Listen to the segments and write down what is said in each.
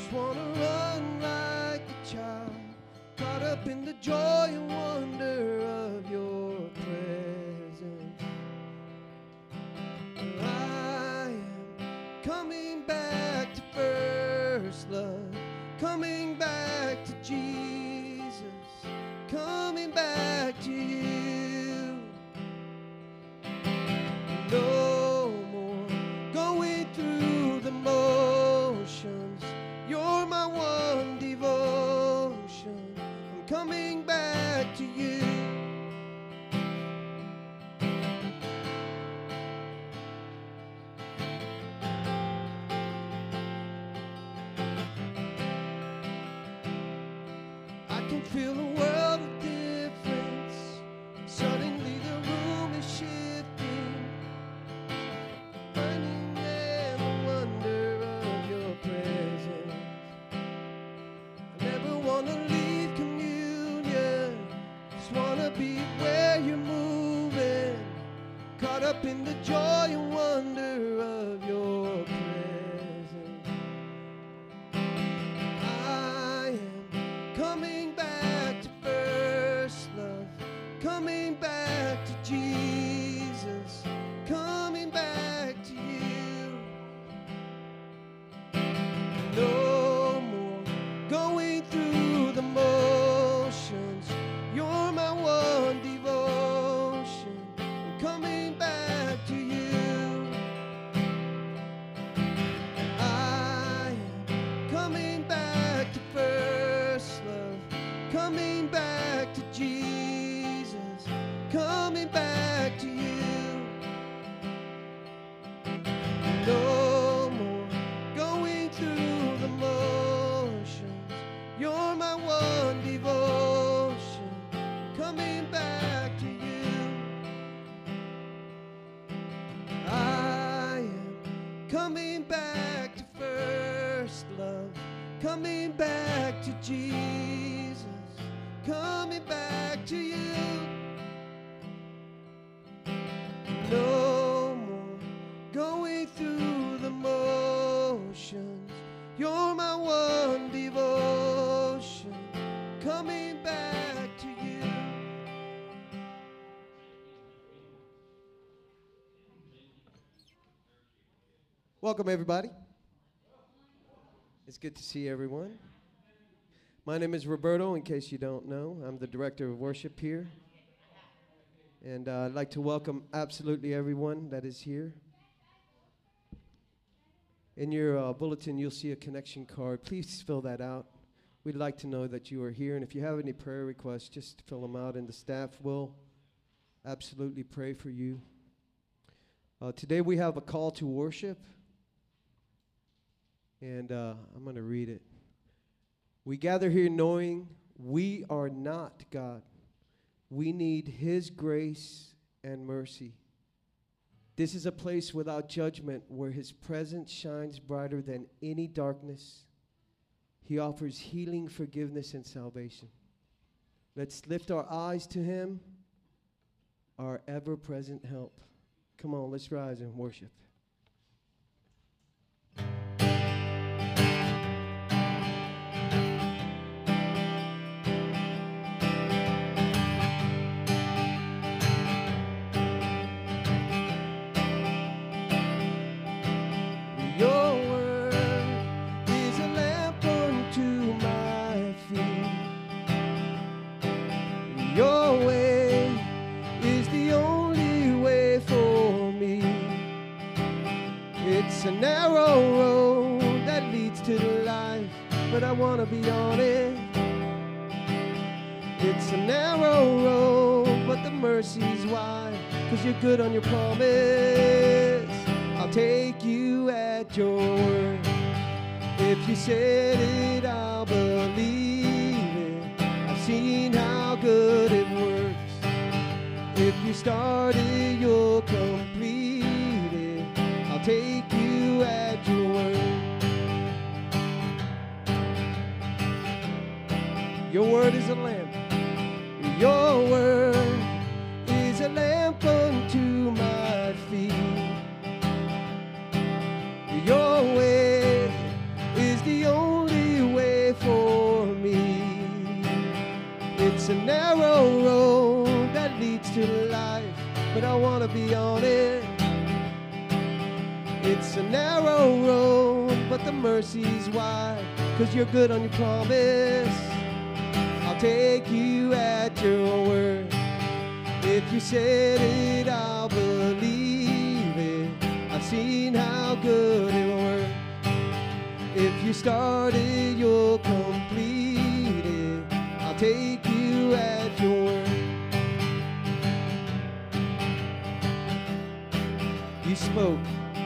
Just wanna run like a child, caught up in the joy and wonder of your presence. I am coming back to first love, coming back to Jesus, coming back to you. No more going through the motions. You're my one devotion. I'm coming back to you. I can feel a world of difference. Suddenly the room is shifting, burning in the wonder of your presence. I never want to leave communion, just want to be where you're moving, caught up in the joy and wonder of your presence. I am coming back to first love, coming back to Jesus, coming back to you. No more going through the motions. You're my one devotion. I'm coming back to you. I am coming back to first love, coming back to Jesus, coming back to you. No more going through the motions. You're my one devotion. Coming back to you. I am coming back to first love, coming back to Jesus, coming back to you. No more going through the motions. You're my one devotion. Coming back to you. Welcome, everybody. It's good to see everyone. My name is Roberto, in case you don't know. I'm the director of worship here. And I'd like to welcome absolutely everyone that is here. In your bulletin, you'll see a connection card. Please fill that out. We'd like to know that you are here. And if you have any prayer requests, just fill them out, and the staff will absolutely pray for you. Today we have a call to worship. And I'm going to read it. We gather here knowing we are not God. We need His grace and mercy. This is a place without judgment where His presence shines brighter than any darkness. He offers healing, forgiveness, and salvation. Let's lift our eyes to Him, our ever-present help. Come on, let's rise and worship. Your way is the only way for me. It's a narrow road that leads to life, but I want to be on it. It's a narrow road, but the mercy's wide, 'cause you're good on your promise. I'll take you at your word. If you said it, I'll believe it. I've seen how good it works. If you started, you'll complete it. I'll take you at your word. Your word is a lamp. Your word is a lamp unto my feet. Your way is the only but I want to be on it. It's a narrow road, but the mercy's wide, 'cause you're good on your promise. I'll take you at your word. If you said it, I'll believe it. I've seen how good it works. If you started, you'll complete it. I'll take you at your word. You spoke,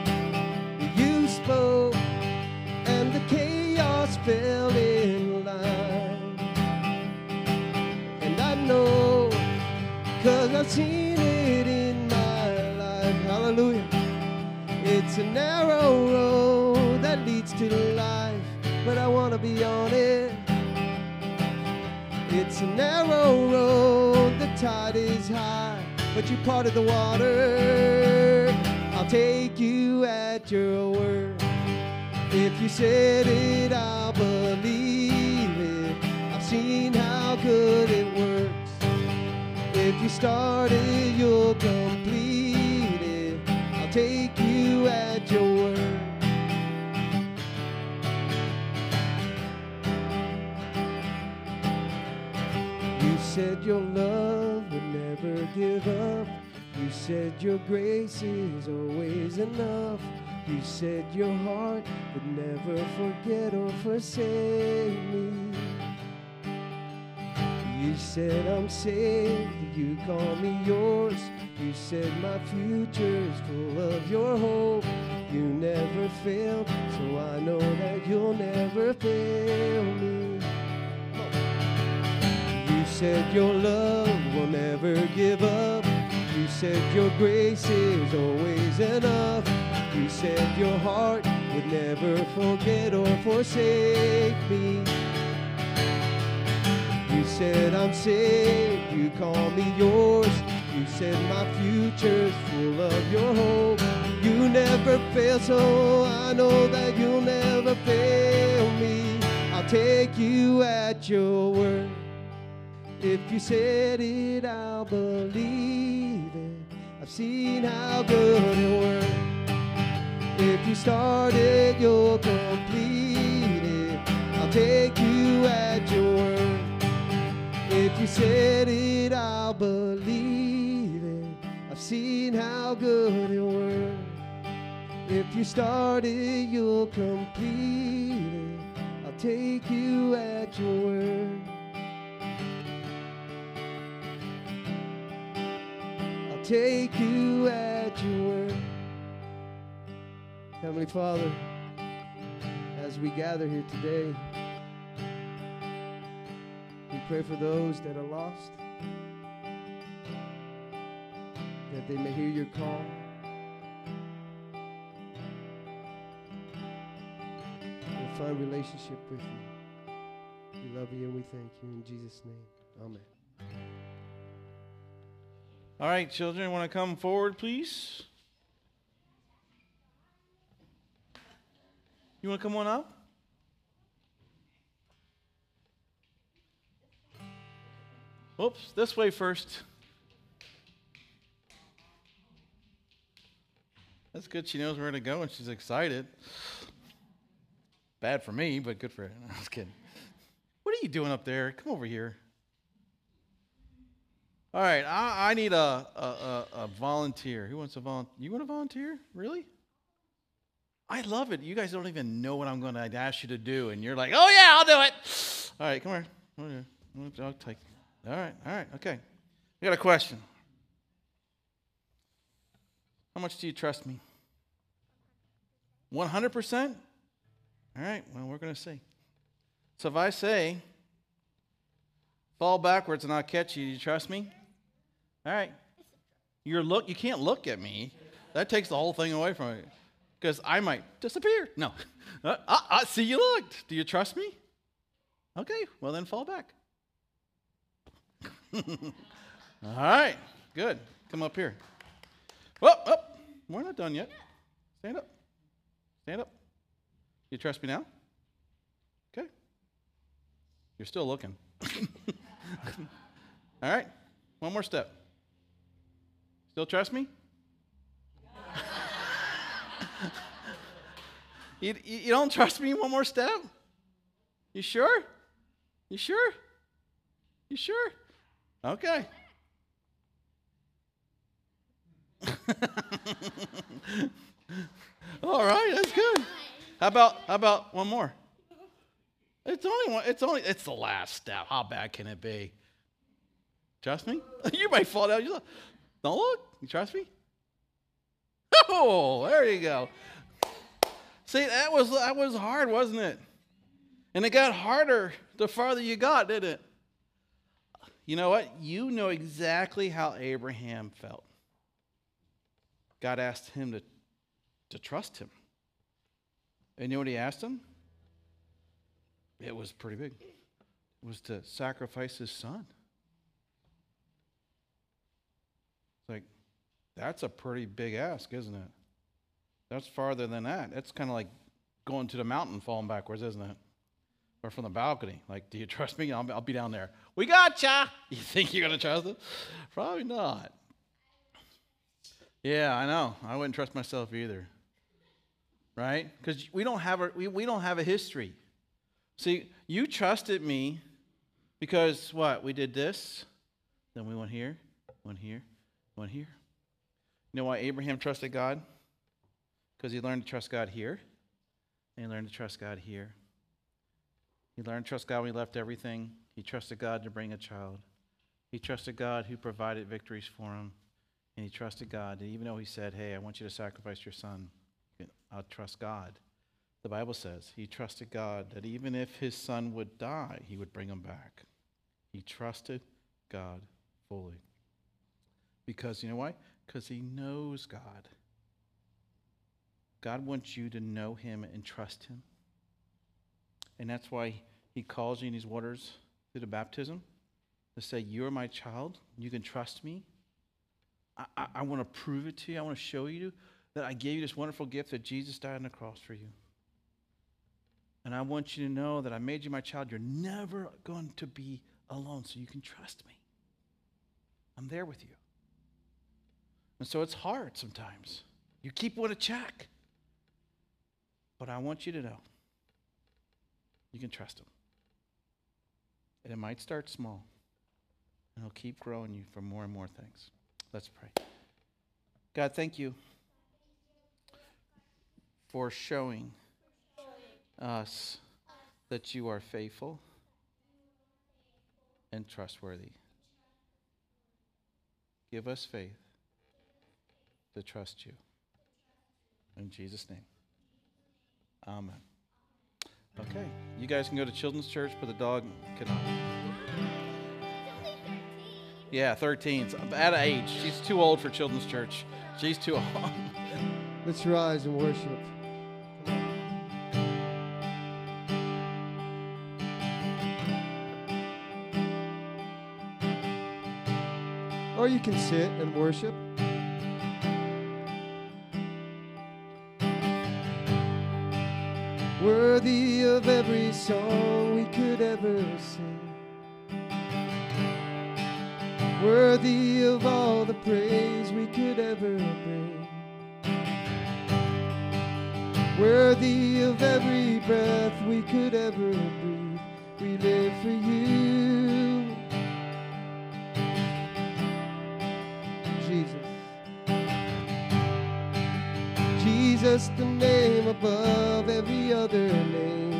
and the chaos fell in line. And I know, 'cause I've seen it in my life. Hallelujah. It's a narrow road that leads to life, but I want to be on it. It's a narrow road, the tide is high, but you parted the water. I'll take you at your word. If you said it, I'll believe it. I've seen how good it works. If you started, you'll complete it. I'll take you at your word. You said your love would never give up. You said your grace is always enough. You said your heart would never forget or forsake me. You said I'm saved, you call me yours. You said my future's full of your hope. You never failed, so I know that you'll never fail me. You said your love will never give up. You said your grace is always enough. You said your heart would never forget or forsake me. You said I'm saved, you call me yours. You said my future's full of your hope. You never fail, so I know that you'll never fail me. I'll take you at your word. If you said it, I'll believe it. I've seen how good it works. If you started, you'll complete it. I'll take you at your word. If you said it, I'll believe it. I've seen how good it works. If you started, you'll complete it. I'll take you at your word. I'll take you at your word. Heavenly Father, as we gather here today, we pray for those that are lost, that they may hear your call, and find relationship with you. We love you and we thank you in Jesus' name. Amen. All right, children, want to come forward, please? You want to come on up? Whoops, this way first. That's good. She knows where to go and she's excited. Bad for me, but good for her. No, I was kidding. What are you doing up there? Come over here. All right, I need a volunteer. Who wants to volunteer? You want to volunteer? Really? I love it. You guys don't even know what I'm going to ask you to do, and you're like, oh, yeah, I'll do it. All right, come here. I'll take it. All right, okay. I got a question. How much do you trust me? 100%? All right, well, we're going to see. So if I say, fall backwards and I'll catch you, do you trust me? All right. You can't look at me. That takes the whole thing away from it. Because I might disappear. No. I see you looked. Do you trust me? Okay, well then fall back. All right, good. Come up here. Oh, we're not done yet. Stand up. Stand up. You trust me now? Okay. You're still looking. All right, one more step. Still trust me? You don't trust me one more step? You sure? You sure? You sure? Okay. All right, that's good. How about one more? It's only one. It's the last step. How bad can it be? Trust me? You might fall down. Don't look. You trust me? Oh, there you go. See, that was hard, wasn't it? And it got harder the farther you got, didn't it? You know what? You know exactly how Abraham felt. God asked him to trust him. And you know what he asked him? It was pretty big. It was to sacrifice his son. It's like, that's a pretty big ask, isn't it? That's farther than that. It's kind of like going to the mountain falling backwards, isn't it? Or from the balcony. Like, do you trust me? I'll be down there. We gotcha. You think you're going to trust him? Probably not. Yeah, I know. I wouldn't trust myself either. Right? Because we don't have a history. See, you trusted me because what? We did this, then we went here, went here, went here. You know why Abraham trusted God? Because he learned to trust God here, and he learned to trust God here. He learned to trust God when he left everything. He trusted God to bring a child. He trusted God who provided victories for him. And he trusted God. And even though he said, hey, I want you to sacrifice your son, I'll trust God. The Bible says he trusted God that even if his son would die, he would bring him back. He trusted God fully. Because, you know why? Because he knows God. God wants you to know him and trust him. And that's why he calls you in these waters through the baptism to say, you're my child. You can trust me. I want to prove it to you. I want to show you that I gave you this wonderful gift that Jesus died on the cross for you. And I want you to know that I made you my child. You're never going to be alone, so you can trust me. I'm there with you. And so it's hard sometimes. You keep wanting to check. But I want you to know you can trust him. And it might start small. And he'll keep growing you for more and more things. Let's pray. God, thank you for showing us that you are faithful and trustworthy. Give us faith to trust you. In Jesus' name. Amen. Okay, you guys can go to Children's Church, but the dog cannot. Yeah, 13. So at an age. She's too old for Children's Church. She's too old. Let's rise and worship. Or you can sit and worship. Worthy of every song we could ever sing. Worthy of all the praise we could ever bring. Worthy of every breath we could ever breathe. We live for you, Jesus. Jesus, the name above every other name.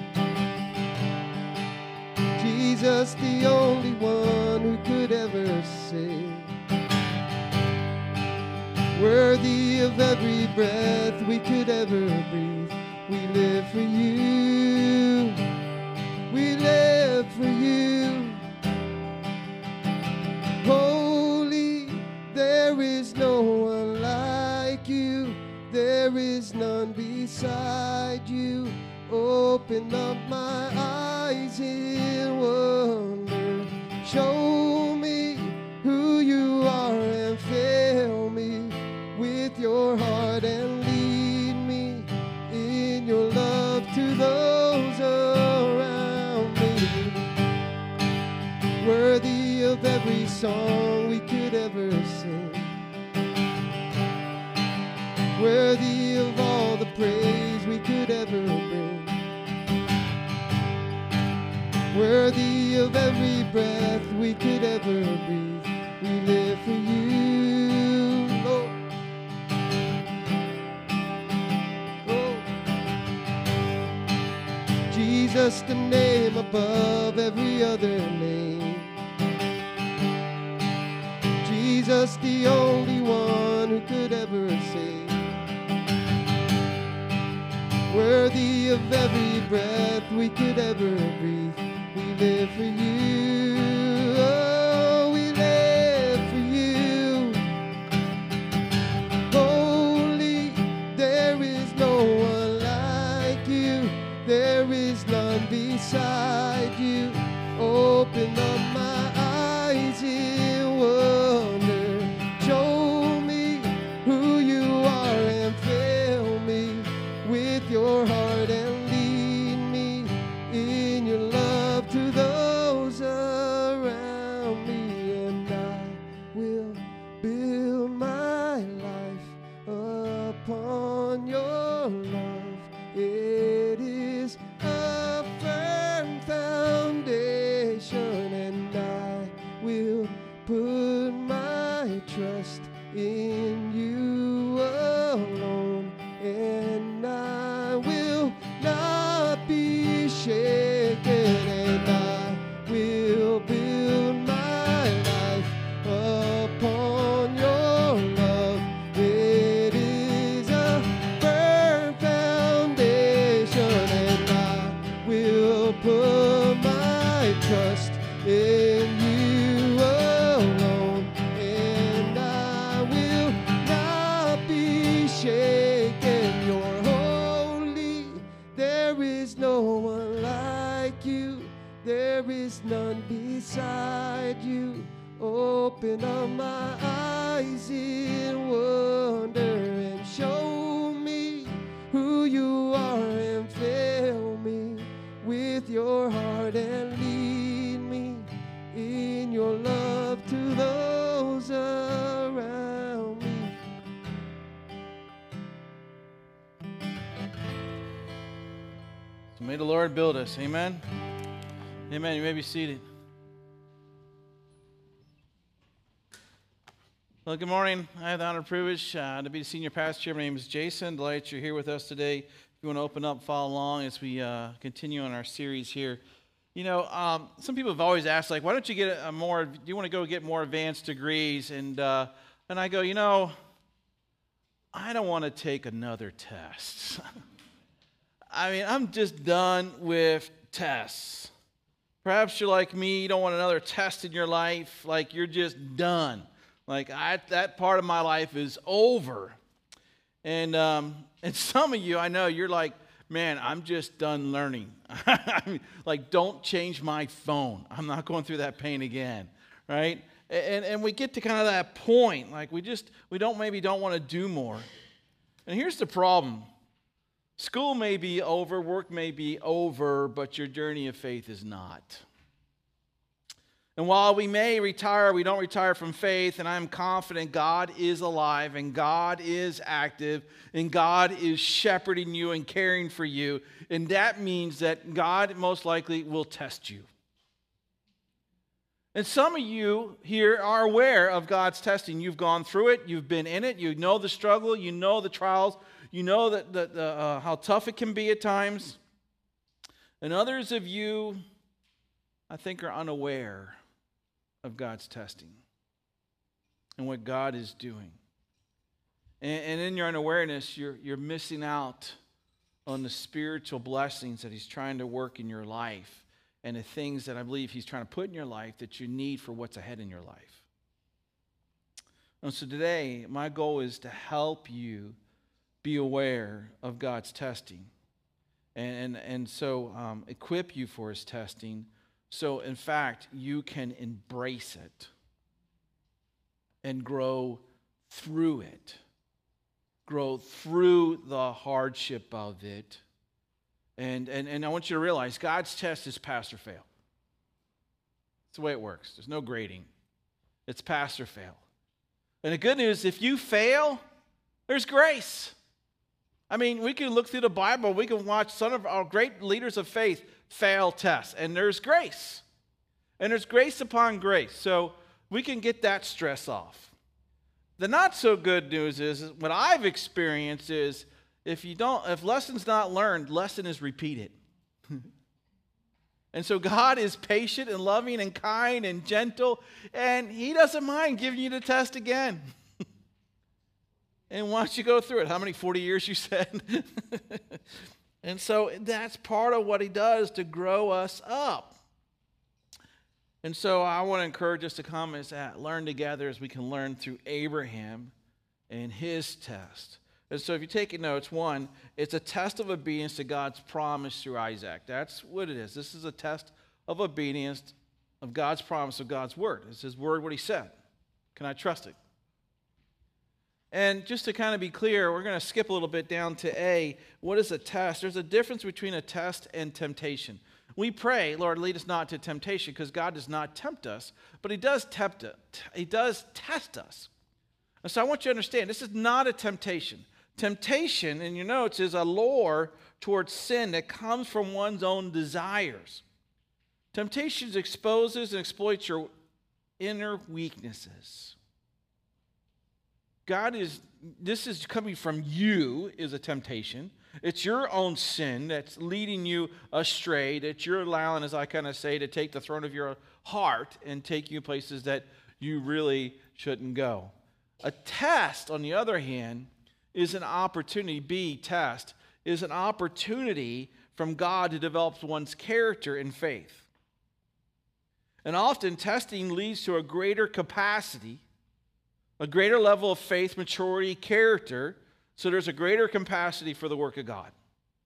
Jesus, the only one who could ever save. Worthy of every breath we could ever breathe. We live for you. We live for you. Holy, there is no one like you. There is none beside you. Open up my eyes in wonder. Show me who you are and fill me with your heart and lead me in your love to those around me. Worthy of every song we could ever sing. worthy of all the praise we could ever bring, worthy of every breath we could ever breathe. We live for you, Lord. Oh. Jesus, the name above every other name. Jesus, the only one who could ever save. Worthy of every breath we could ever breathe. We live for you. Oh, we live for you. Holy, there is no one like you. There is none beside you. Open up my eyes in wonder. Show me who you are and fill me with your heart and lead me in your love to those around me. And I will build my life upon your love. It is a firm foundation, and I will put my trust in you alone, and I will not be shaken, and I will build my life upon your love. It is a firm foundation, and I will put my trust in you alone, and I will not be shaken. You're holy, there is no one like you, there is none beside you. Open up my eyes in wonder and show me who you are and fill me with your heart and lead me in your love to those around me. So may the Lord build us. Amen. Amen. You may be seated. Well, good morning. I have the honor and privilege to be the senior pastor here. My name is Jason. Delighted you're here with us today. If you want to open up, follow along as we continue on our series here. You know, some people have always asked, like, why don't you get do you want to go get more advanced degrees? And I go, you know, I don't want to take another test. I mean, I'm just done with tests. Perhaps you're like me, you don't want another test in your life, like you're just done. Like, that part of my life is over. And some of you, I know, you're like, man, I'm just done learning. I mean, like, don't change my phone. I'm not going through that pain again, right? And we get to kind of that point, like we don't want to do more. And here's the problem. School may be over, work may be over, but your journey of faith is not. And while we may retire, we don't retire from faith, and I'm confident God is alive, and God is active, and God is shepherding you and caring for you, and that means that God most likely will test you. And some of you here are aware of God's testing. You've gone through it, you've been in it, you know the struggle, you know the trials, you know how tough it can be at times. And others of you, I think, are unaware of God's testing and what God is doing. And in your unawareness, you're missing out on the spiritual blessings that He's trying to work in your life and the things that I believe He's trying to put in your life that you need for what's ahead in your life. And so today, my goal is to help you be aware of God's testing and so equip you for His testing. So, in fact, you can embrace it and grow through it. Grow through the hardship of it. And I want you to realize God's test is pass or fail. That's the way it works. There's no grading. It's pass or fail. And the good news, if you fail, There's grace. I mean, we can look through the Bible. We can watch some of our great leaders of faith fail tests, and there's grace. And there's grace upon grace. So we can get that stress off. The not so good news is what I've experienced is if lesson's not learned, lesson is repeated. And so God is patient and loving and kind and gentle, and he doesn't mind giving you the test again. And once you go through it, how many, 40 years you said? And so that's part of what he does to grow us up. And so I want to encourage us to come and learn together as we can learn through Abraham and his test. And so if you're taking notes, one, it's a test of obedience to God's promise through Isaac. That's what it is. This is a test of obedience of God's promise of God's word. It's his word, what he said. Can I trust it? And just to kind of be clear, we're going to skip a little bit down to A. What is a test? There's a difference between a test and temptation. We pray, Lord, lead us not to temptation, because God does not tempt us, but he does tempt us. He does test us. And so I want you to understand, this is not a temptation. Temptation, in your notes, is a lure towards sin that comes from one's own desires. Temptation exposes and exploits your inner weaknesses. This is coming from you is a temptation. It's your own sin that's leading you astray, that you're allowing, as I kind of say, to take the throne of your heart and take you places that you really shouldn't go. A test, on the other hand, is an opportunity, test, is an opportunity from God to develop one's character in faith. And often testing leads to a greater capacity, a greater level of faith, maturity, character, so there's a greater capacity for the work of God.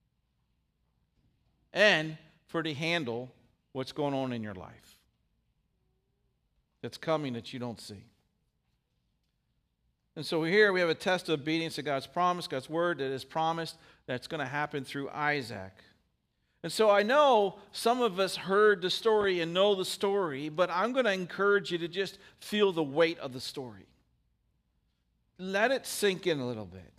And for to handle what's going on in your life that's coming that you don't see. And so here we have a test of obedience to God's promise, God's word that is promised that's going to happen through Isaac. And so I know some of us heard the story and know the story, but I'm going to encourage you to just feel the weight of the story. Let it sink in a little bit.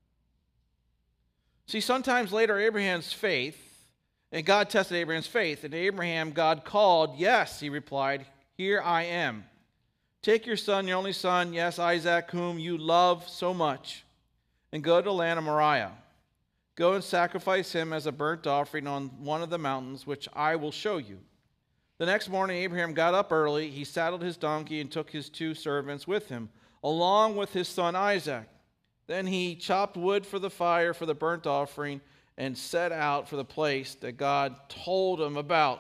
See, sometimes later Abraham's faith, and God tested Abraham's faith, and Abraham, God called, yes, he replied, here I am. Take your son, your only son, yes, Isaac, whom you love so much, and go to the land of Moriah. Go and sacrifice him as a burnt offering on one of the mountains, which I will show you. The next morning Abraham got up early, he saddled his donkey and took his 2 servants with him, along with his son Isaac. Then he chopped wood for the fire for the burnt offering and set out for the place that God told him about.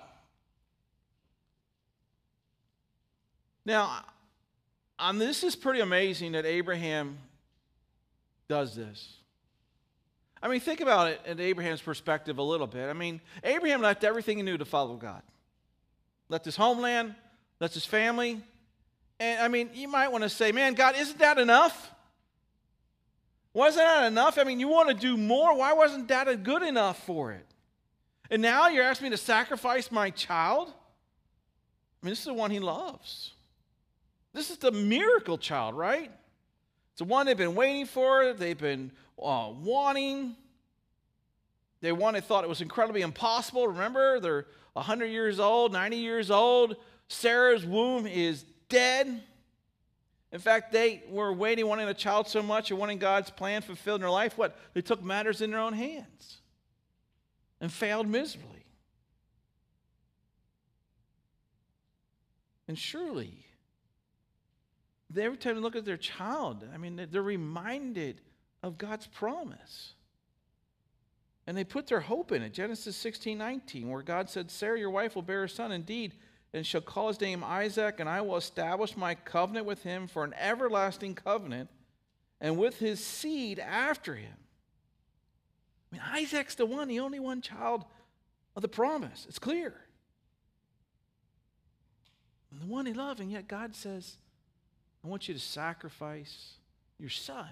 Now, this is pretty amazing that Abraham does this. I mean, think about it in Abraham's perspective a little bit. I mean, Abraham left everything he knew to follow God. Left his homeland, left his family. And I mean, you might want to say, man, God, isn't that enough? Wasn't that enough? I mean, you want to do more. Why wasn't that good enough for it? And now you're asking me to sacrifice my child? I mean, this is the one he loves. This is the miracle child, right? It's the one they've been waiting for. They've been wanting. They thought it was incredibly impossible. Remember, they're 100 years old, 90 years old. Sarah's womb is dead. In fact, they were wanting a child so much and wanting God's plan fulfilled in their life. What? They took matters in their own hands and failed miserably. And surely, every time they look at their child, I mean, they're reminded of God's promise. And they put their hope in it. Genesis 16:19, where God said, Sarah, your wife, will bear a son indeed, and shall call his name Isaac, and I will establish my covenant with him for an everlasting covenant, and with his seed after him. I mean, Isaac's the only one child of the promise. It's clear. And the one he loved, and yet God says, I want you to sacrifice your son.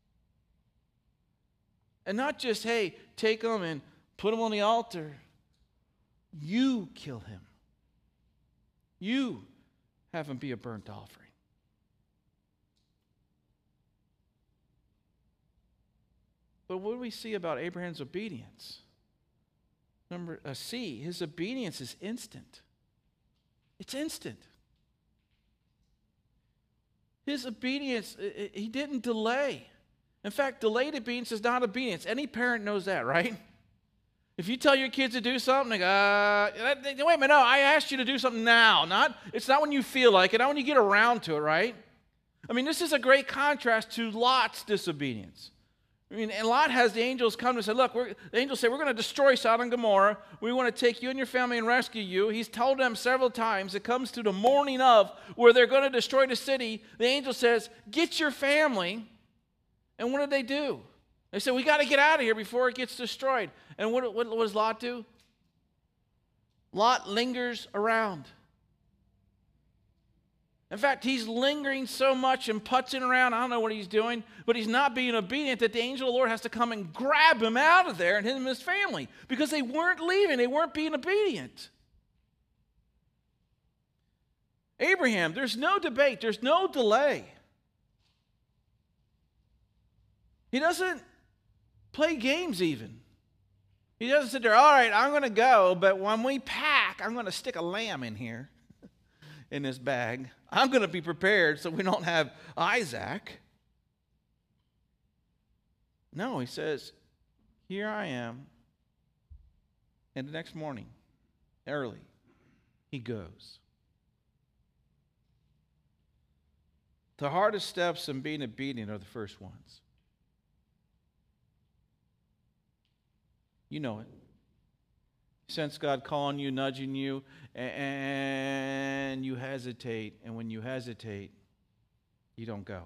And not just, hey, take him and put him on the altar. You kill him. You have him be a burnt offering. But what do we see about Abraham's obedience? Number C, his obedience is instant. It's instant. His obedience, he didn't delay. In fact, delayed obedience is not obedience. Any parent knows that, right? If you tell your kids to do something, they go, wait a minute, no, I asked you to do something now. It's not when you feel like it, not when you get around to it, right? I mean, this is a great contrast to Lot's disobedience. I mean, and Lot has the angels come and say, look, the angels say, we're going to destroy Sodom and Gomorrah. We want to take you and your family and rescue you. He's told them several times. It comes to the morning of where they're going to destroy the city. The angel says, get your family. And what did they do? They said, we got to get out of here before it gets destroyed. And what does Lot do? Lot lingers around. In fact, he's lingering so much and putzing around. I don't know what he's doing, but he's not being obedient that the angel of the Lord has to come and grab him out of there and him and his family because they weren't leaving. They weren't being obedient. Abraham, there's no debate. There's no delay. He doesn't play games even. He doesn't sit there, all right, I'm going to go, but when we pack, I'm going to stick a lamb in here in this bag. I'm going to be prepared so we don't have Isaac. No, he says, here I am. And the next morning, early, he goes. The hardest steps in being obedient are the first ones. You know it. You sense God calling you, nudging you, and you hesitate. And when you hesitate, you don't go.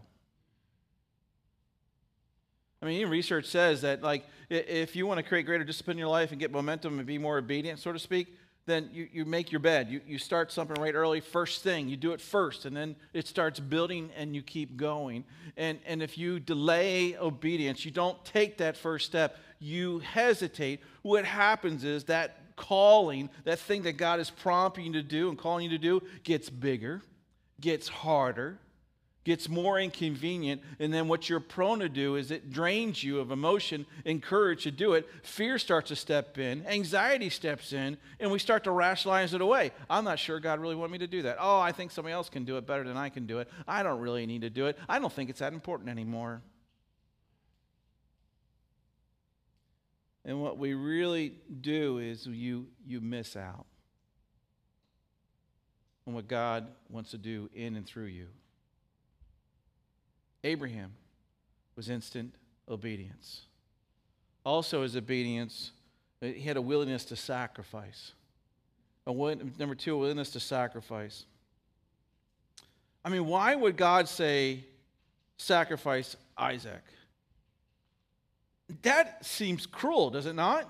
I mean, even research says that, like, if you want to create greater discipline in your life and get momentum and be more obedient, so to speak, then you make your bed. You start something right early, first thing. You do it first, and then it starts building, and you keep going. And if you delay obedience, you don't take that first step, you hesitate, what happens is that calling, that thing that God is prompting you to do and calling you to do, gets bigger, gets harder, gets more inconvenient, and then what you're prone to do is it drains you of emotion and courage to do it. Fear starts to step in, anxiety steps in, and we start to rationalize it away. I'm not sure God really wanted me to do that. Oh, I think somebody else can do it better than I can do it. I don't really need to do it. I don't think it's that important anymore. And what we really do is you miss out on what God wants to do in and through you. Abraham was instant obedience. Also, his obedience, he had a willingness to sacrifice. Number two, a willingness to sacrifice. I mean, why would God say, sacrifice Isaac? That seems cruel, does it not?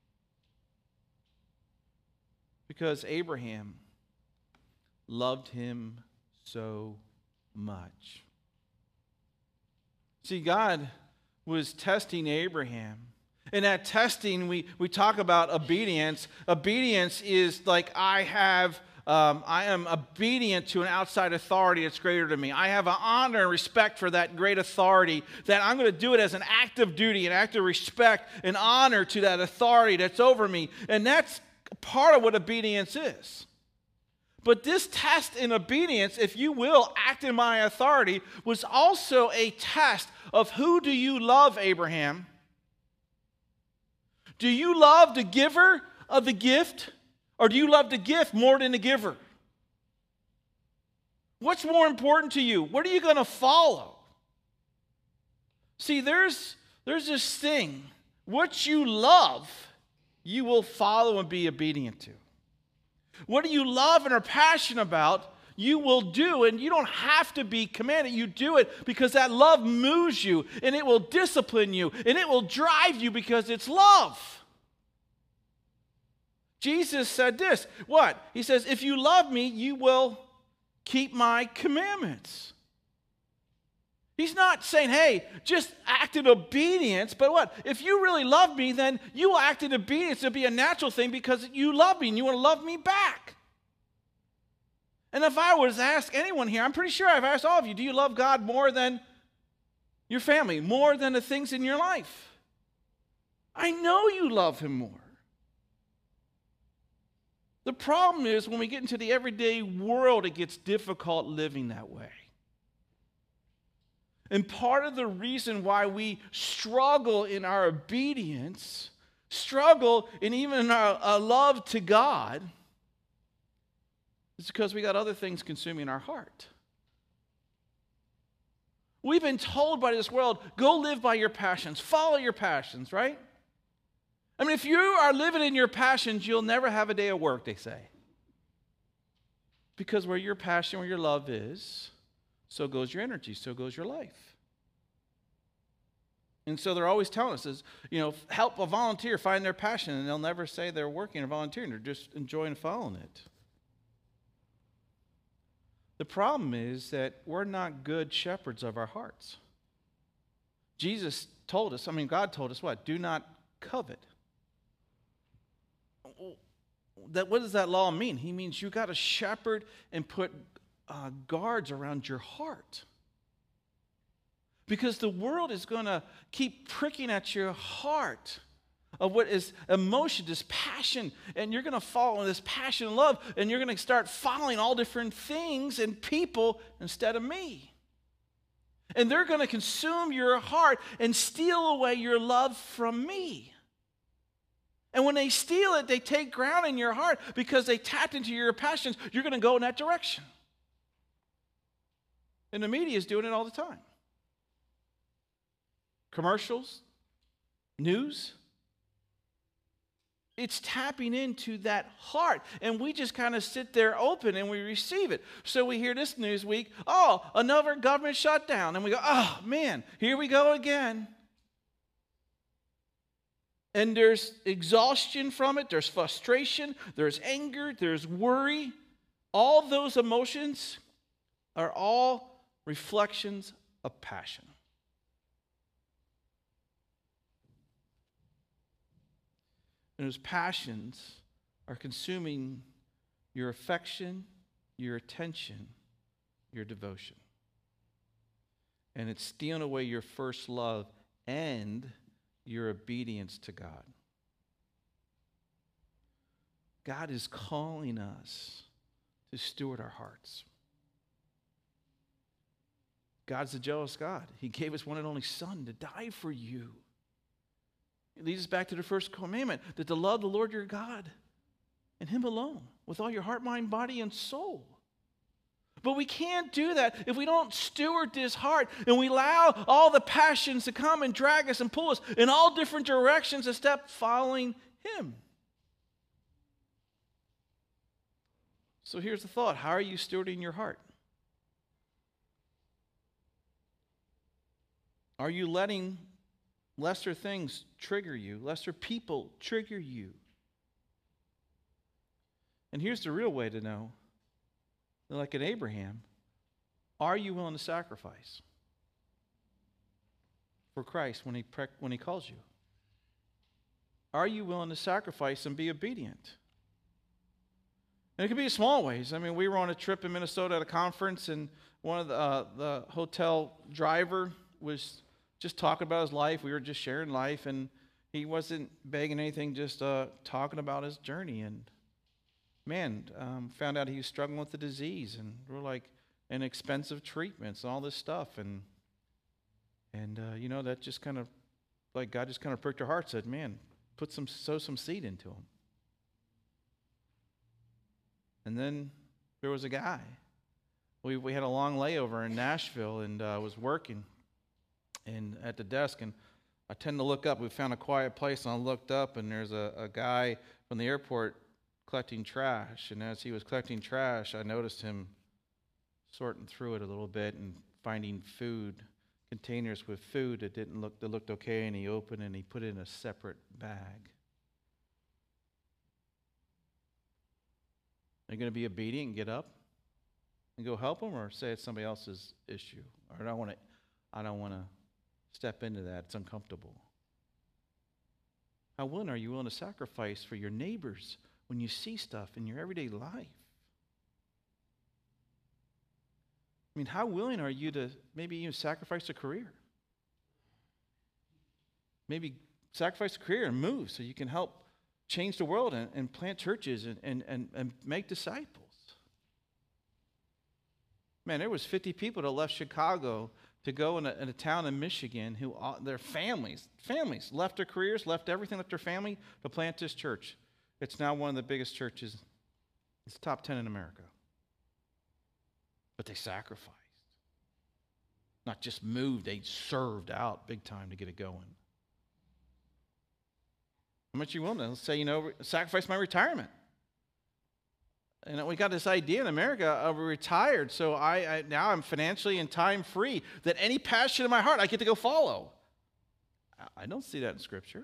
Because Abraham loved him so much. See, God was testing Abraham. In that testing, we talk about obedience. Obedience is like I am obedient to an outside authority that's greater than me. I have an honor and respect for that great authority, that I'm going to do it as an act of duty, an act of respect, and honor to that authority that's over me. And that's part of what obedience is. But this test in obedience, if you will, act in my authority, was also a test of who do you love, Abraham? Do you love the giver of the gift? Or do you love the gift more than the giver? What's more important to you? What are you going to follow? See, there's this thing. What you love, you will follow and be obedient to. What do you love and are passionate about, you will do, and you don't have to be commanded. You do it because that love moves you, and it will discipline you, and it will drive you because it's love. Jesus said this, what? He says, if you love me, you will keep my commandments. He's not saying, hey, just act in obedience, but what? If you really love me, then you will act in obedience. It'll be a natural thing because you love me and you want to love me back. And if I was to ask anyone here, I'm pretty sure I've asked all of you, do you love God more than your family, more than the things in your life? I know you love him more. The problem is when we get into the everyday world, it gets difficult living that way. And part of the reason why we struggle in our obedience, struggle in even our love to God, is because we got other things consuming our heart. We've been told by this world, go live by your passions, follow your passions, right? I mean, if you are living in your passions, you'll never have a day of work, they say. Because where your passion, where your love is, so goes your energy, so goes your life. And so they're always telling us is, help a volunteer find their passion, and they'll never say they're working or volunteering. They're just enjoying following it. The problem is that we're not good shepherds of our hearts. Jesus told us, God told us what? Do not covet. What does that law mean? He means you got to shepherd and put guards around your heart. Because the world is going to keep pricking at your heart of what is emotion, this passion, and you're going to follow this passion and love, and you're going to start following all different things and people instead of me. And they're going to consume your heart and steal away your love from me. And when they steal it, they take ground in your heart because they tapped into your passions. You're going to go in that direction. And the media is doing it all the time. Commercials, news. It's tapping into that heart. And we just kind of sit there open and we receive it. So we hear this news week, another government shutdown. And we go, oh, man, here we go again. And there's exhaustion from it. There's frustration. There's anger. There's worry. All those emotions are all reflections of passion. And those passions are consuming your affection, your attention, your devotion. And it's stealing away your first love and your obedience to God. God is calling us to steward our hearts. God's a jealous God. He gave us one and only Son to die for you. It leads us back to the first commandment, that to love the Lord your God and Him alone with all your heart, mind, body, and soul. But we can't do that if we don't steward this heart and we allow all the passions to come and drag us and pull us in all different directions instead of following Him. So here's the thought. How are you stewarding your heart? Are you letting lesser things trigger you, lesser people trigger you? And here's the real way to know. Like in Abraham, are you willing to sacrifice for Christ when he calls you? Are you willing to sacrifice and be obedient? And it could be in small ways. We were on a trip in Minnesota at a conference, and one of the hotel driver was just talking about his life. We were just sharing life, and he wasn't begging anything, just talking about his journey. And found out he was struggling with the disease, and we're like, and expensive treatments and all this stuff. And that just kind of, like, God just kind of pricked our heart, said, man, sow some seed into him. And then there was a guy. We had a long layover in Nashville, and was working and at the desk, and I tend to look up. We found a quiet place, and I looked up, and there's a guy from the airport collecting trash. And as he was collecting trash, I noticed him sorting through it a little bit and finding containers with food that looked okay, and he opened and he put it in a separate bag. Are you going to be obedient and get up and go help him, or say it's somebody else's issue? Or I don't want to step into that. It's uncomfortable. How willing are you willing to sacrifice for your neighbors when you see stuff in your everyday life? How willing are you to maybe even sacrifice a career? Maybe sacrifice a career and move so you can help change the world and plant churches and make disciples. Man, there was 50 people that left Chicago to go in a town in Michigan who their families left their careers, left everything, left their family to plant this church. It's now one of the biggest churches. It's top 10 in America. But they sacrificed. Not just moved, they served out big time to get it going. How much you willing to say, sacrifice my retirement? We got this idea in America of retired, so I now I'm financially and time free, that any passion in my heart I get to go follow. I don't see that in Scripture.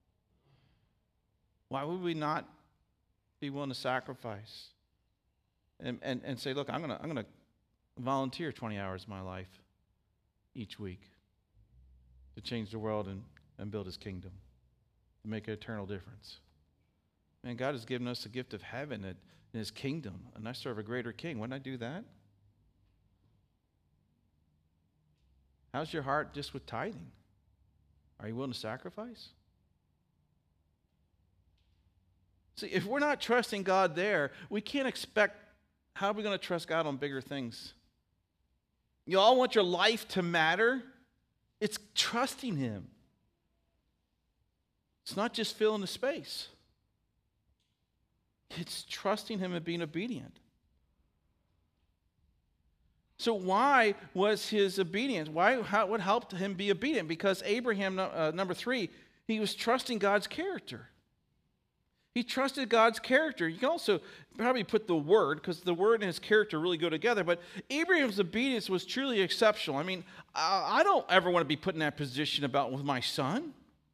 Why would we not be willing to sacrifice and say, look, I'm gonna volunteer 20 hours of my life each week to change the world and build His kingdom, to make an eternal difference. Man, God has given us the gift of heaven in His kingdom, and I serve a greater king. Wouldn't I do that? How's your heart just with tithing? Are you willing to sacrifice? See, if we're not trusting God there, we can't expect, how are we going to trust God on bigger things? You all want your life to matter? It's trusting Him. It's not just filling the space. It's trusting Him and being obedient. So why was his obedience? What helped him be obedient? Because Abraham, number 3, he was trusting God's character. He trusted God's character. You can also probably put the word, because the word and his character really go together, but Abraham's obedience was truly exceptional. I mean, I don't ever want to be put in that position with my son.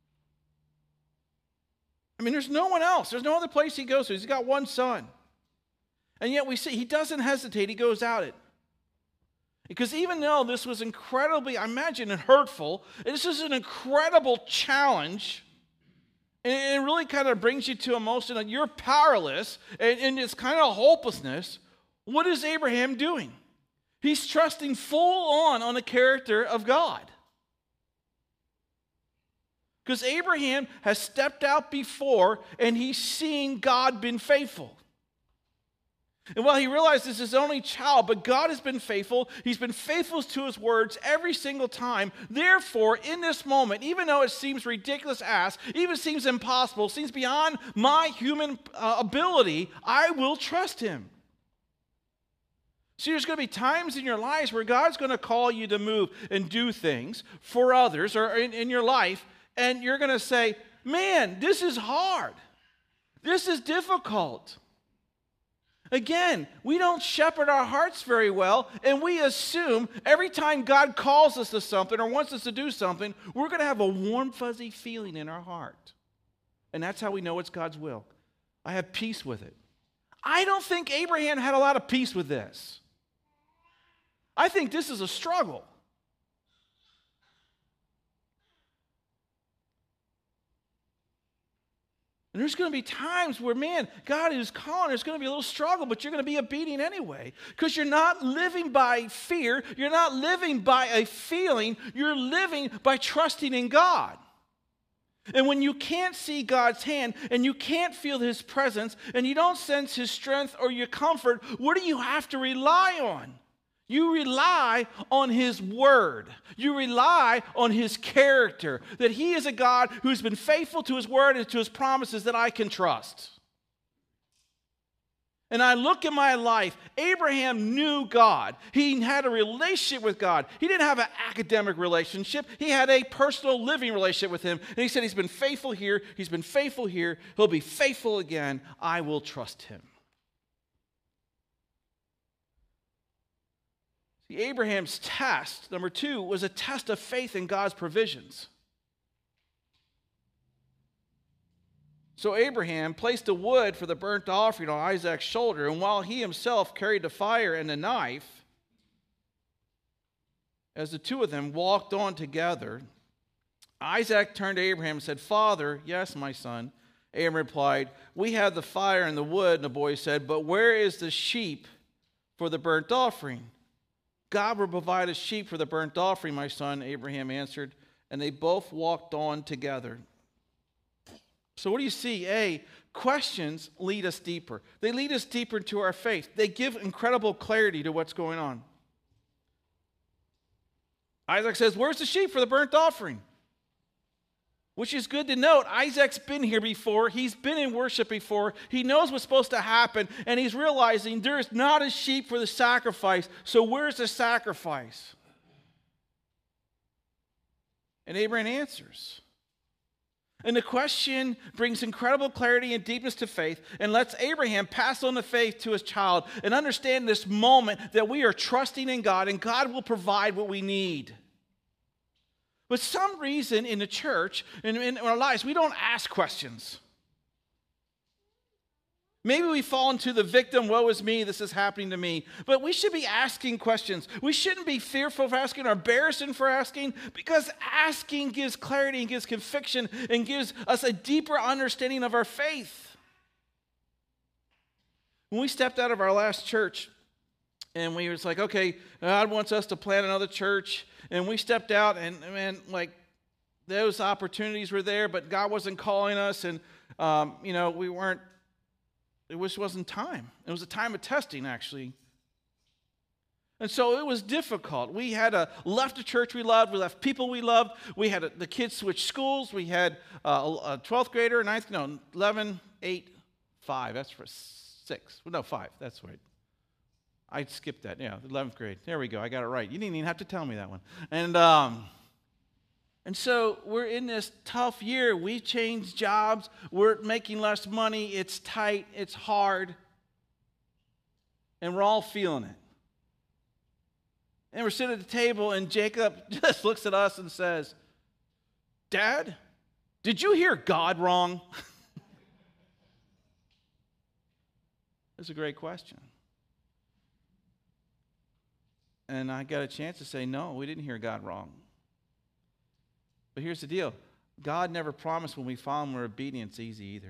I mean, there's no one else. There's no other place he goes to. He's got one son. And yet we see he doesn't hesitate. He goes at it. Because even though this was incredibly, I imagine, hurtful, this is an incredible challenge, and it really kind of brings you to a motion that you're powerless, and it's kind of hopelessness. What is Abraham doing? He's trusting full on the character of God. Because Abraham has stepped out before, and he's seen God been faithful. And while he realized this is his only child, but God has been faithful. He's been faithful to His words every single time. Therefore, in this moment, even though it seems ridiculous even seems impossible, seems beyond my human ability, I will trust Him. See, there's going to be times in your lives where God's going to call you to move and do things for others or in your life, and you're going to say, man, this is hard. This is difficult. Again, we don't shepherd our hearts very well, and we assume every time God calls us to something or wants us to do something, we're going to have a warm, fuzzy feeling in our heart. And that's how we know it's God's will. I have peace with it. I don't think Abraham had a lot of peace with this. I think this is a struggle. And there's going to be times where, man, God is calling. There's going to be a little struggle, but you're going to be obedient anyway. Because you're not living by fear. You're not living by a feeling. You're living by trusting in God. And when you can't see God's hand and you can't feel His presence and you don't sense His strength or your comfort, what do you have to rely on? You rely on His word. You rely on His character, that He is a God who's been faithful to His word and to His promises that I can trust. And I look at my life, Abraham knew God. He had a relationship with God. He didn't have an academic relationship. He had a personal living relationship with Him. And he said, He's been faithful here. He's been faithful here. He'll be faithful again. I will trust Him. See, Abraham's test, number 2, was a test of faith in God's provisions. So Abraham placed the wood for the burnt offering on Isaac's shoulder, and while he himself carried the fire and the knife, as the two of them walked on together, Isaac turned to Abraham and said, Father, yes, my son. Abraham replied, we have the fire and the wood. And the boy said, but where is the sheep for the burnt offering? God will provide a sheep for the burnt offering, my son, Abraham answered, and they both walked on together. So what do you see? A, questions lead us deeper. They lead us deeper into our faith. They give incredible clarity to what's going on. Isaac says, where's the sheep for the burnt offering? Which is good to note. Isaac's been here before. He's been in worship before. He knows what's supposed to happen. And he's realizing there's not a sheep for the sacrifice. So where's the sacrifice? And Abraham answers. And the question brings incredible clarity and deepness to faith and lets Abraham pass on the faith to his child and understand this moment that we are trusting in God and God will provide what we need. But some reason in the church, in our lives, we don't ask questions. Maybe we fall into the victim, woe is me, this is happening to me. But we should be asking questions. We shouldn't be fearful of asking or embarrassed for asking, because asking gives clarity and gives conviction and gives us a deeper understanding of our faith. When we stepped out of our last church, and we was like, okay, God wants us to plant another church. And we stepped out, and like those opportunities were there, but God wasn't calling us, and we weren't. It just wasn't time. It was a time of testing, actually. And so it was difficult. We had left a church we loved. We left people we loved. We had the kids switch schools. We had a 12th grader, 11, 8, 5. That's for 6. No, 5. That's right. I skipped that. Yeah, 11th grade. There we go. I got it right. You didn't even have to tell me that one. And so we're in this tough year. We changed jobs. We're making less money. It's tight. It's hard. And we're all feeling it. And we're sitting at the table, and Jacob just looks at us and says, Dad, did you hear God wrong? That's a great question. And I got a chance to say, no, we didn't hear God wrong. But here's the deal. God never promised when we follow Him, we're obedient, it's easy either.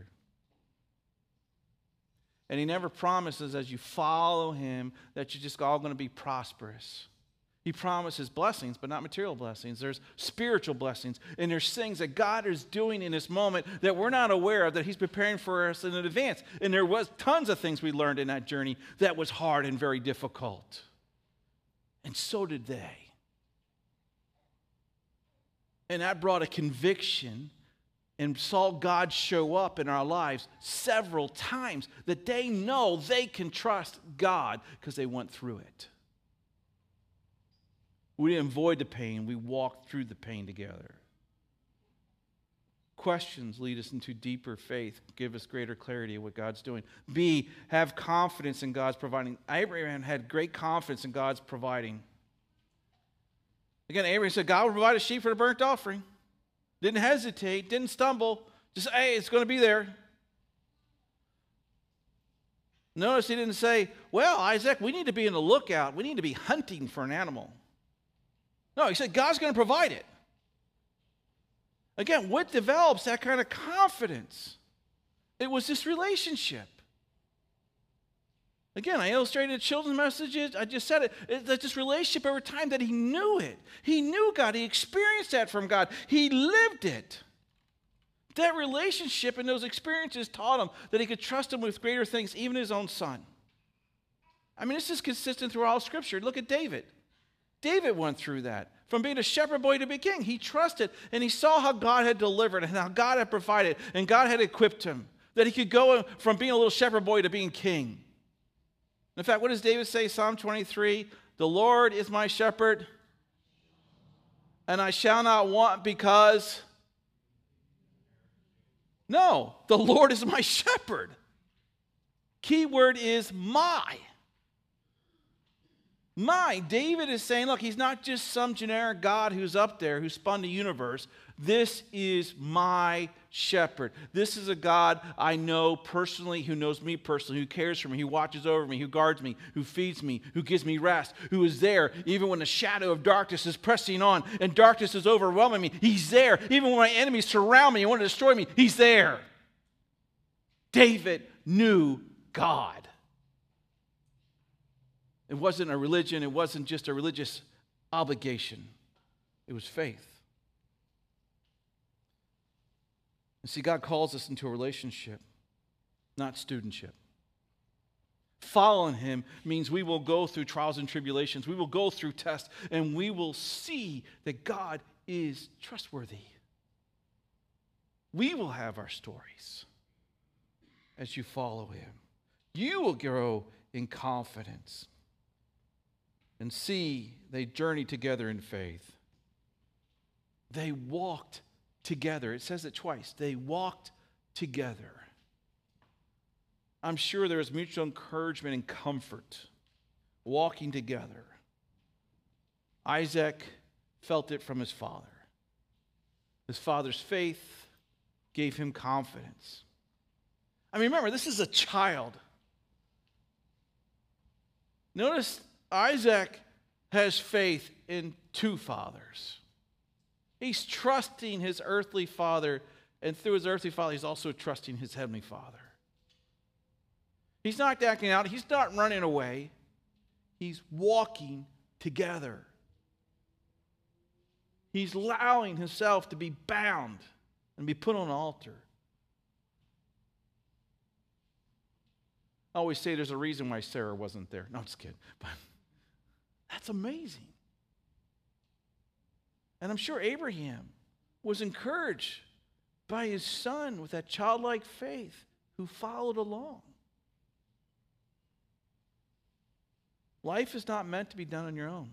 And He never promises as you follow Him that you're just all going to be prosperous. He promises blessings, but not material blessings. There's spiritual blessings. And there's things that God is doing in this moment that we're not aware of, that He's preparing for us in advance. And there was tons of things we learned in that journey that was hard and very difficult. And so did they. And that brought a conviction and saw God show up in our lives several times that they know they can trust God because they went through it. We didn't avoid the pain. We walked through the pain together. Questions lead us into deeper faith, give us greater clarity of what God's doing. B, have confidence in God's providing. Abraham had great confidence in God's providing. Again, Abraham said, God will provide a sheep for the burnt offering. Didn't hesitate, didn't stumble. Just, hey, it's going to be there. Notice he didn't say, well, Isaac, we need to be in the lookout. We need to be hunting for an animal. No, he said, God's going to provide it. Again, what develops that kind of confidence? It was this relationship. Again, I illustrated children's messages. I just said it. It's this relationship over time that he knew it. He knew God. He experienced that from God. He lived it. That relationship and those experiences taught him that he could trust him with greater things, even his own son. I mean, this is consistent through all Scripture. Look at David. David went through that. From being a shepherd boy to be king, he trusted, and he saw how God had delivered and how God had provided, and God had equipped him, that he could go from being a little shepherd boy to being king. In fact, what does David say? Psalm 23, the Lord is my shepherd, and I shall not want because... No, the Lord is my shepherd. Key word is my. My. David is saying, look, he's not just some generic God who's up there who spun the universe. This is my shepherd. This is a God I know personally, who knows me personally, who cares for me, who watches over me, who guards me, who feeds me, who gives me rest, who is there even when the shadow of darkness is pressing on and darkness is overwhelming me. He's there. Even when my enemies surround me and want to destroy me, he's there. David knew God. It wasn't a religion. It wasn't just a religious obligation. It was faith. See, God calls us into a relationship, not studentship. Following him means we will go through trials and tribulations. We will go through tests, and we will see that God is trustworthy. We will have our stories as you follow him. You will grow in confidence and see they journey together in faith. They walked together. It says it twice. They walked together. I'm sure there was mutual encouragement and comfort walking together. Isaac felt it from his father. His father's faith gave him confidence. I mean, remember, this is a child. Notice Isaac has faith in two fathers. He's trusting his earthly father, and through his earthly father, he's also trusting his heavenly Father. He's not acting out. He's not running away. He's walking together. He's allowing himself to be bound and be put on an altar. I always say there's a reason why Sarah wasn't there. No, I'm just kidding. But that's amazing. And I'm sure Abraham was encouraged by his son with that childlike faith who followed along. Life is not meant to be done on your own.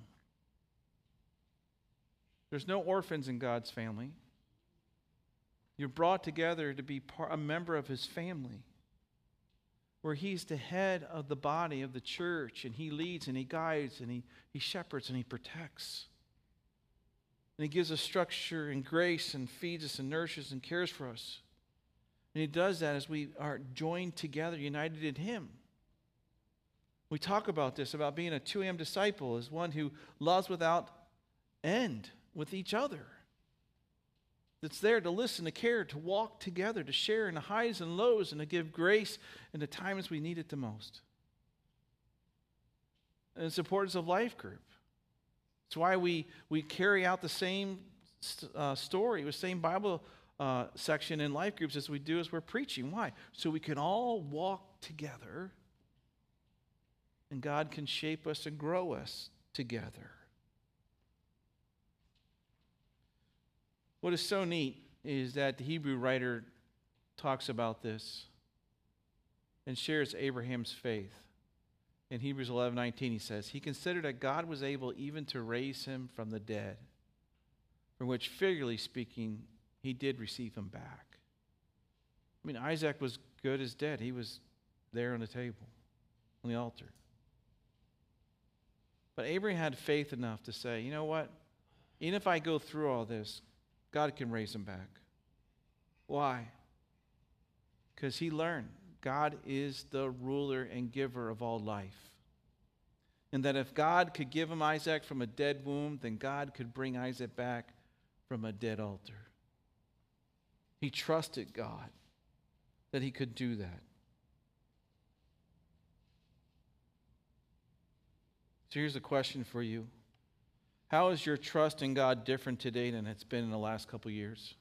There's no orphans in God's family. You're brought together to be a member of his family, where he's the head of the body of the church, and he leads and he guides and he shepherds and he protects. And he gives us structure and grace and feeds us and nourishes and cares for us. And he does that as we are joined together, united in him. We talk about this, about being a 2am disciple as one who loves without end with each other. That's there to listen, to care, to walk together, to share in the highs and lows, and to give grace in the times we need it the most. And it's the importance of life group. It's why we carry out the same story, the same Bible section in life groups as we do as we're preaching. Why? So we can all walk together, and God can shape us and grow us together. What is so neat is that the Hebrew writer talks about this and shares Abraham's faith. In Hebrews 11:19, he says, he considered that God was able even to raise him from the dead, from which, figuratively speaking, he did receive him back. I mean, Isaac was good as dead. He was there on the table, on the altar. But Abraham had faith enough to say, you know what? Even if I go through all this, God can raise him back. Why? Because he learned God is the ruler and giver of all life. And that if God could give him Isaac from a dead womb, then God could bring Isaac back from a dead altar. He trusted God that he could do that. So here's a question for you. How is your trust in God different today than it's been in the last couple years?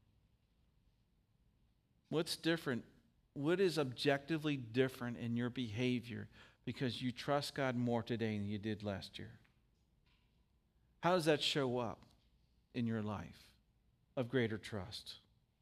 What's different? What is objectively different in your behavior because you trust God more today than you did last year? How does that show up in your life of greater trust?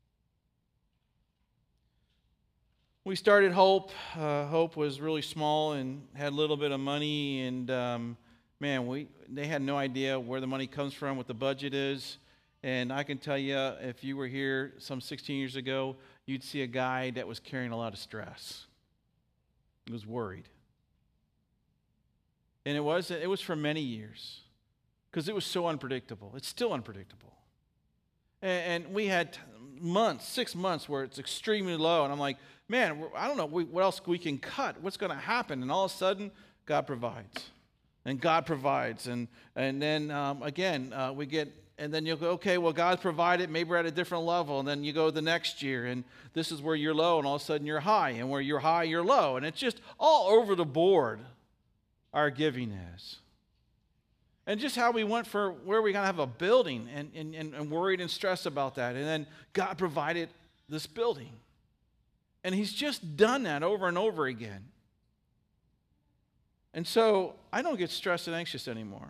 We started Hope. Hope was really small and had a little bit of money, and they had no idea where the money comes from, what the budget is. And I can tell you, if you were here some 16 years ago, you'd see a guy that was carrying a lot of stress. He was worried. And it was for many years because it was so unpredictable. It's still unpredictable. And we had 6 months where it's extremely low. And I'm like, man, I don't know what else we can cut. What's going to happen? And all of a sudden, God provides. And God provides. And then, we get... And then you'll go, okay, well, God's provided. Maybe we're at a different level. And then you go the next year, and this is where you're low, and all of a sudden you're high. And where you're high, you're low. And it's just all over the board, our giving is. And just how we went for where we're going to have a building and worried and stressed about that. And then God provided this building. And he's just done that over and over again. And so I don't get stressed and anxious anymore.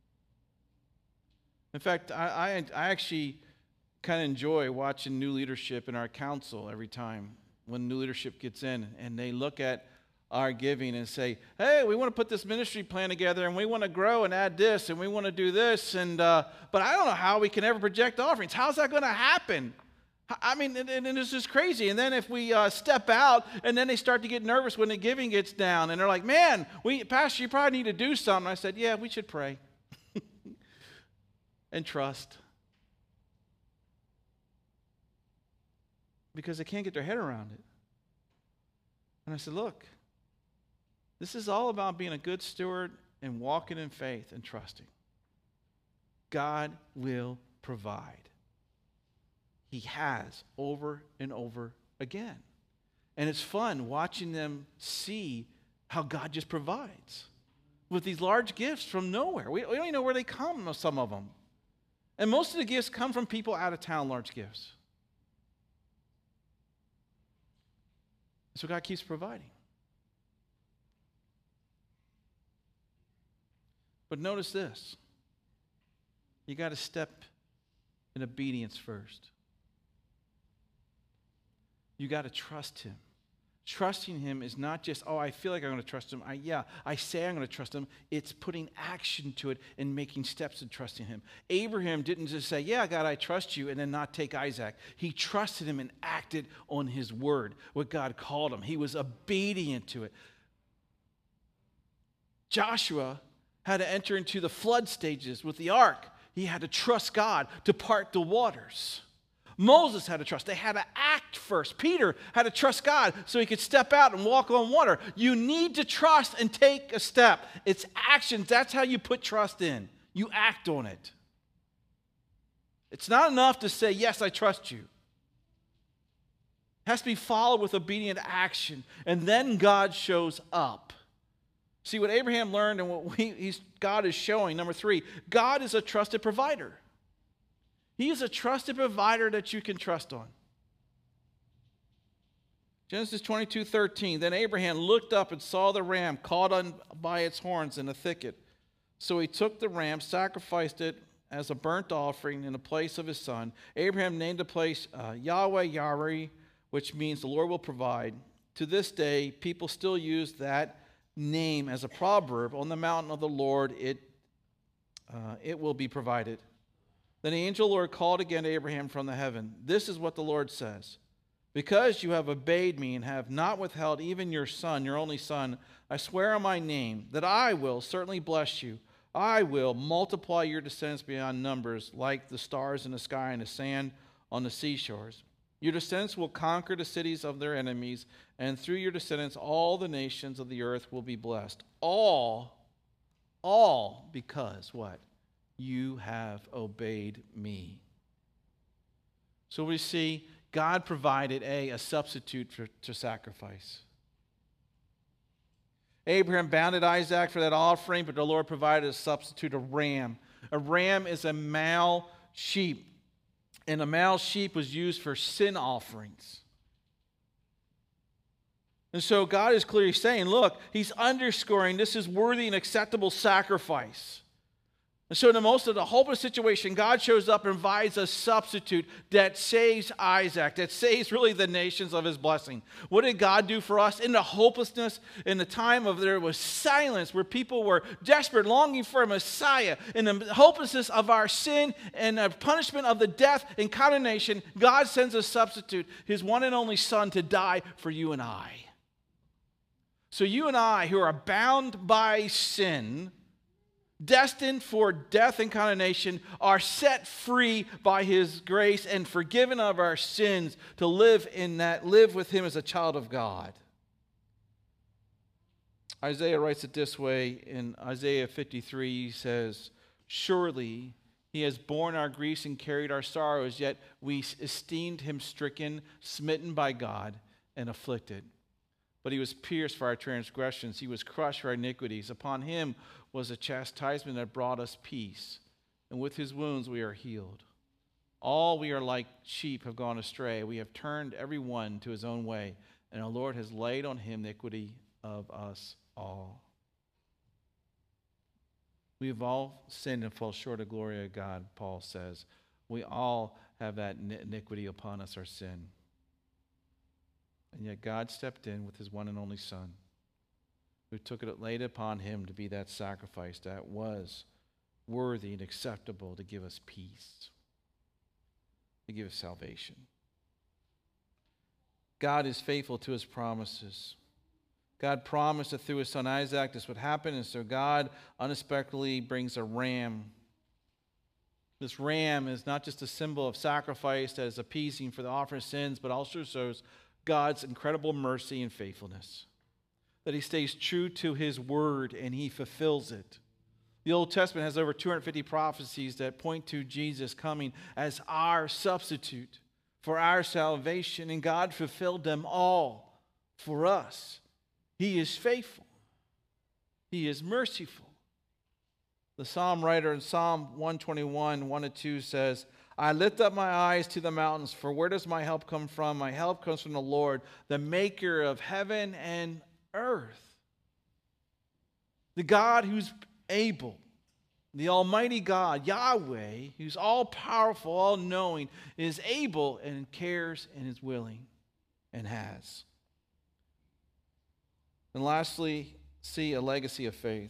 In fact, I actually kind of enjoy watching new leadership in our council every time when new leadership gets in and they look at our giving and say, hey, we want to put this ministry plan together and we want to grow and add this and we want to do this. But I don't know how we can ever project offerings. How's that going to happen? I mean, and it's just crazy. And then if we step out and then they start to get nervous when the giving gets down and they're like, man, Pastor, you probably need to do something. I said, yeah, we should pray and trust. Because they can't get their head around it. And I said, look, this is all about being a good steward and walking in faith and trusting. God will provide. He has over and over again. And it's fun watching them see how God just provides with these large gifts from nowhere. We don't even know where they come, some of them. And most of the gifts come from people out of town, large gifts. So God keeps providing. But notice this. You got to step in obedience first. You got to trust him. Trusting him is not just, oh, I feel like I'm going to trust him. I say I'm going to trust him. It's putting action to it and making steps in trusting him. Abraham didn't just say, yeah, God, I trust you, and then not take Isaac. He trusted him and acted on his word, what God called him. He was obedient to it. Joshua had to enter into the flood stages with the ark. He had to trust God to part the waters. Moses had to trust. They had to act first. Peter had to trust God so he could step out and walk on water. You need to trust and take a step. It's actions. That's how you put trust in. You act on it. It's not enough to say, yes, I trust you. It has to be followed with obedient action. And then God shows up. See, what Abraham learned and what God is showing, number 3, God is a trusted provider. He is a trusted provider that you can trust on. Genesis 22:13. Then Abraham looked up and saw the ram caught on by its horns in a thicket. So he took the ram, sacrificed it as a burnt offering in the place of his son. Abraham named the place Yahweh Yireh, which means the Lord will provide. To this day, people still use that name as a proverb. On the mountain of the Lord, it will be provided. Then the angel Lord called again to Abraham from the heaven. This is what the Lord says. Because you have obeyed me and have not withheld even your son, your only son, I swear on my name that I will certainly bless you. I will multiply your descendants beyond numbers, like the stars in the sky and the sand on the seashores. Your descendants will conquer the cities of their enemies, and through your descendants all the nations of the earth will be blessed. All because what? You have obeyed me. So we see God provided a substitute to sacrifice. Abraham bounded Isaac for that offering, but the Lord provided a substitute, a ram. A ram is a male sheep, and a male sheep was used for sin offerings. And so God is clearly saying, look, he's underscoring this is worthy and acceptable sacrifice. And so in the most of the hopeless situation, God shows up and provides a substitute that saves Isaac, that saves really the nations of his blessing. What did God do for us? In the hopelessness, in the time of there was silence, where people were desperate, longing for a Messiah, in the hopelessness of our sin and the punishment of the death and condemnation, God sends a substitute, his one and only Son, to die for you and I. So you and I, who are bound by sin, destined for death and condemnation, are set free by his grace and forgiven of our sins to live with him as a child of God. Isaiah writes it this way in Isaiah 53. He says, surely he has borne our griefs and carried our sorrows, yet we esteemed him stricken, smitten by God, and afflicted. But he was pierced for our transgressions. He was crushed for our iniquities. Upon him was a chastisement that brought us peace. And with his wounds we are healed. All we are like sheep have gone astray. We have turned every one to his own way, and our Lord has laid on him the iniquity of us all. We have all sinned and fall short of the glory of God, Paul says. We all have that iniquity upon us, our sin. And yet God stepped in with his one and only Son, who took it, laid upon him to be that sacrifice that was worthy and acceptable to give us peace, to give us salvation. God is faithful to his promises. God promised that through his son Isaac this would happen, and so God unexpectedly brings a ram. This ram is not just a symbol of sacrifice that is appeasing for the offering of sins, but also shows God's incredible mercy and faithfulness, that he stays true to his word and he fulfills it. The Old Testament has over 250 prophecies that point to Jesus coming as our substitute for our salvation, and God fulfilled them all for us. He is faithful. He is merciful. The psalm writer in Psalm 121, 1-2 says, I lift up my eyes to the mountains, for where does my help come from? My help comes from the Lord, the maker of heaven and earth. The God who's able, the Almighty God, Yahweh, who's all-powerful, all-knowing, is able and cares and is willing and has. And lastly, see a legacy of faith.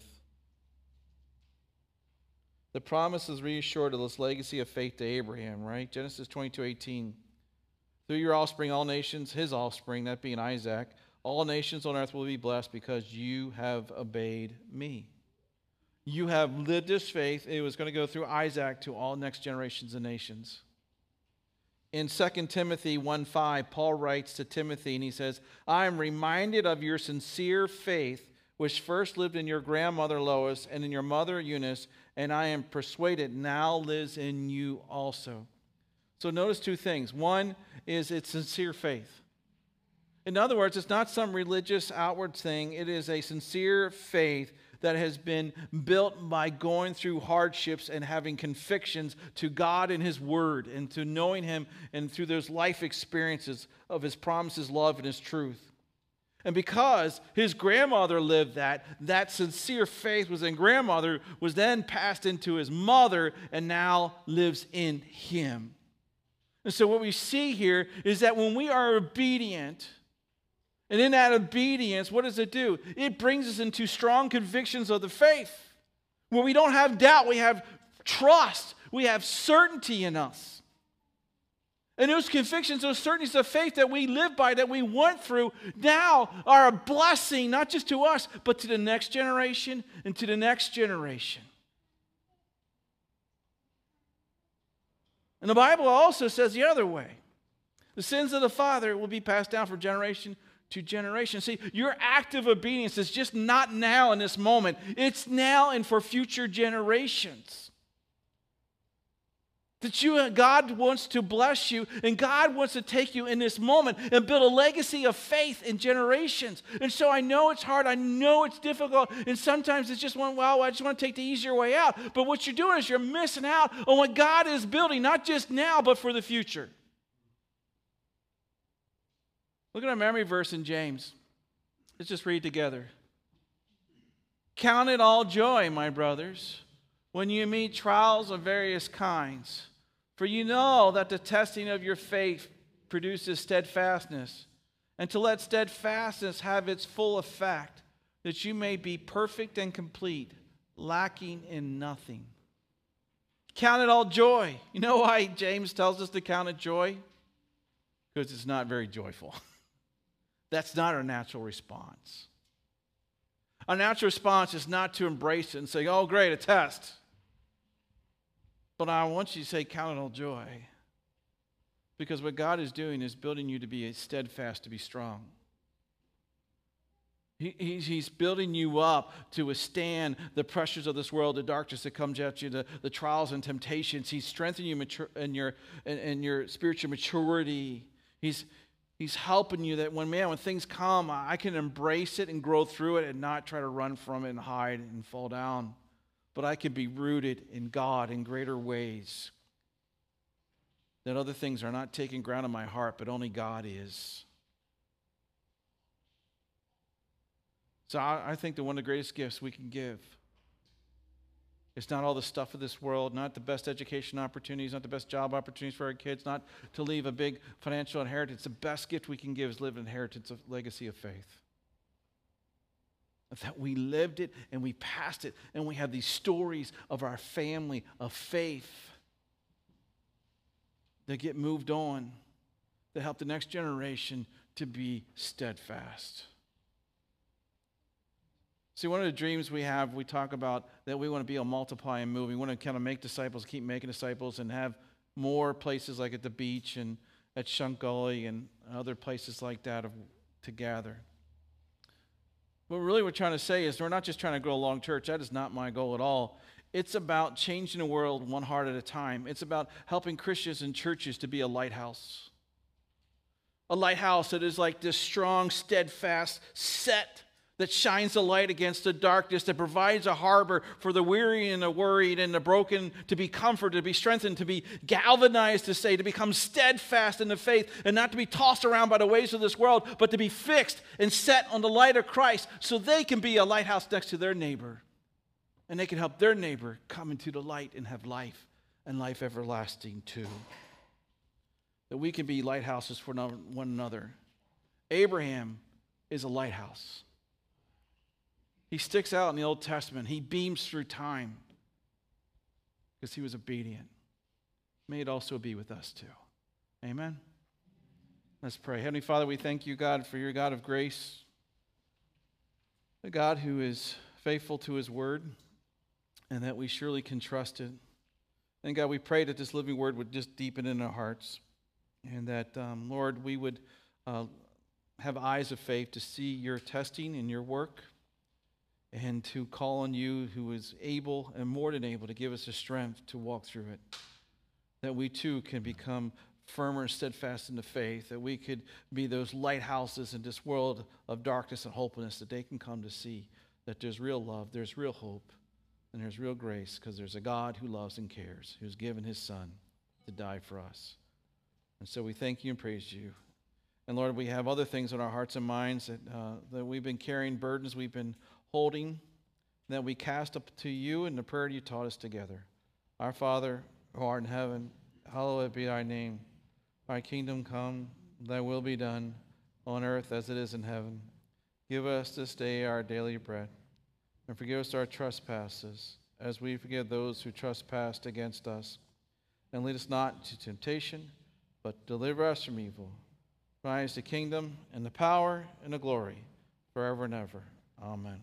The promise is reassured of this legacy of faith to Abraham, right? Genesis 22:18. Through your offspring, all nations, his offspring, that being Isaac, all nations on earth will be blessed because you have obeyed me. You have lived this faith. It was going to go through Isaac to all next generations and nations. In 2 Timothy 1:5, Paul writes to Timothy, and he says, I am reminded of your sincere faith, which first lived in your grandmother Lois and in your mother Eunice, and I am persuaded now lives in you also. So notice two things. One is it's sincere faith. In other words, it's not some religious outward thing. It is a sincere faith that has been built by going through hardships and having convictions to God and his word and to knowing him and through those life experiences of his promises, love, and his truth. And because his grandmother lived that sincere faith was in grandmother, was then passed into his mother and now lives in him. And so what we see here is that when we are obedient, and in that obedience, what does it do? It brings us into strong convictions of the faith. Where we don't have doubt, we have trust, we have certainty in us. And those convictions, those certainties of faith that we live by, that we went through, now are a blessing, not just to us, but to the next generation and to the next generation. And the Bible also says the other way. The sins of the father will be passed down from generation to generation. See, your act of obedience is just not now in this moment. It's now and for future generations. That God wants to bless you, and God wants to take you in this moment and build a legacy of faith in generations. And so I know it's hard, I know it's difficult, and sometimes it's just I just want to take the easier way out. But what you're doing is you're missing out on what God is building, not just now, but for the future. Look at our memory verse in James. Let's just read together. Count it all joy, my brothers, when you meet trials of various kinds. For you know that the testing of your faith produces steadfastness. And to let steadfastness have its full effect, that you may be perfect and complete, lacking in nothing. Count it all joy. You know why James tells us to count it joy? Because it's not very joyful. That's not our natural response. Our natural response is not to embrace it and say, oh, great, a test. But I want you to say, count it all joy. Because what God is doing is building you to be steadfast, to be strong. He's building you up to withstand the pressures of this world, the darkness that comes at you, the trials and temptations. He's strengthening you in your spiritual maturity. He's helping you that when things come, I can embrace it and grow through it and not try to run from it and hide and fall down. But I can be rooted in God in greater ways. that other things are not taking ground in my heart, but only God is. So I think that one of the greatest gifts we can give, it's not all the stuff of this world, not the best education opportunities, not the best job opportunities for our kids, not to leave a big financial inheritance. The best gift we can give is live an inheritance of legacy of faith. That we lived it and we passed it, and we have these stories of our family of faith that get moved on, that help the next generation to be steadfast. See, one of the dreams we have, we talk about that we want to be a multiply and move. We want to kind of make disciples, keep making disciples, and have more places like at the beach and at Shunk Gully and other places like that to gather. What really we're trying to say is we're not just trying to grow a long church. That is not my goal at all. It's about changing the world one heart at a time. It's about helping Christians and churches to be a lighthouse. A lighthouse that is like this strong, steadfast set that shines the light against the darkness, that provides a harbor for the weary and the worried and the broken to be comforted, to be strengthened, to be galvanized, to become steadfast in the faith, and not to be tossed around by the waves of this world, but to be fixed and set on the light of Christ so they can be a lighthouse next to their neighbor. And they can help their neighbor come into the light and have life, and life everlasting too. That we can be lighthouses for one another. Abraham is a lighthouse. He sticks out in the Old Testament. He beams through time because he was obedient. May it also be with us too. Amen. Let's pray. Heavenly Father, we thank you, God, for your God of grace, a God who is faithful to his word, and that we surely can trust it. And God, we pray that this living word would just deepen in our hearts, and that, Lord, we would have eyes of faith to see your testing and your work, and to call on you who is able and more than able to give us the strength to walk through it. That we too can become firmer and steadfast in the faith, that we could be those lighthouses in this world of darkness and hopelessness, that they can come to see that there's real love, there's real hope, and there's real grace, because there's a God who loves and cares, who's given his Son to die for us. And so we thank you and praise you. And Lord, we have other things in our hearts and minds that we've been carrying, burdens we've been holding, that we cast up to you in the prayer you taught us together. Our Father, who art in heaven, hallowed be thy name. Thy kingdom come, thy will be done, on earth as it is in heaven. Give us this day our daily bread, and forgive us our trespasses, as we forgive those who trespass against us. And lead us not into temptation, but deliver us from evil. For thine is the kingdom, and the power, and the glory, forever and ever. Amen.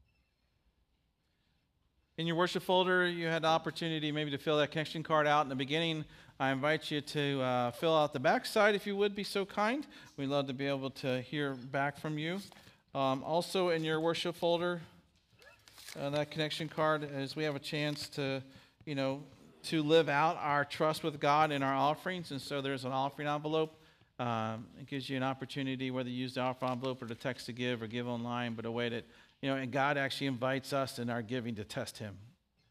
In your worship folder, you had the opportunity maybe to fill that connection card out in the beginning. I invite you to fill out the back side if you would be so kind. We'd love to be able to hear back from you. Also in your worship folder, that connection card, as we have a chance to, to live out our trust with God in our offerings. And so there's an offering envelope. It gives you an opportunity, whether you use the offering envelope or the text to give or give online, but a way that, and God actually invites us in our giving to test him.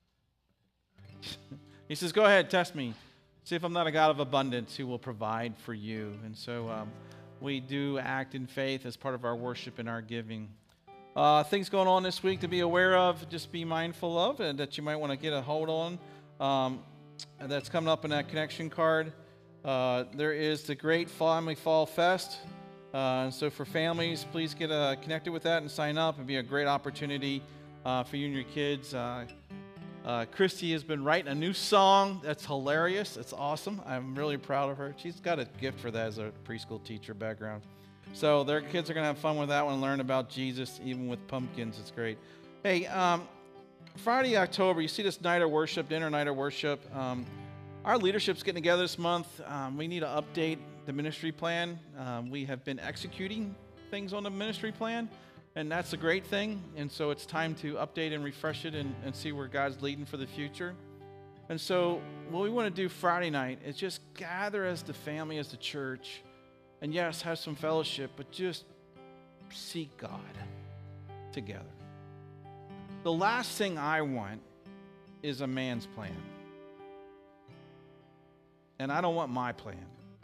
He says, go ahead, test me. See if I'm not a God of abundance who will provide for you. And so we do act in faith as part of our worship and our giving. Things going on this week to be aware of, just be mindful of, and that you might want to get a hold on. That's coming up in that connection card. There is the Great Family Fall Fest. And so for families, please get connected with that and sign up. It'd be a great opportunity for you and your kids. Christy has been writing a new song that's hilarious. It's awesome. I'm really proud of her. She's got a gift for that as a preschool teacher background. So their kids are going to have fun with that one and learn about Jesus, even with pumpkins. It's great. Hey, Friday, October, you see this night of worship, dinner night of worship. Our leadership's getting together this month. We need to update the ministry plan. We have been executing things on the ministry plan, and that's a great thing. And so it's time to update and refresh it and see where God's leading for the future. And so what we want to do Friday night is just gather as the family, as the church, and yes, have some fellowship, but just seek God together. The last thing I want is a man's plan. And I don't want my plan.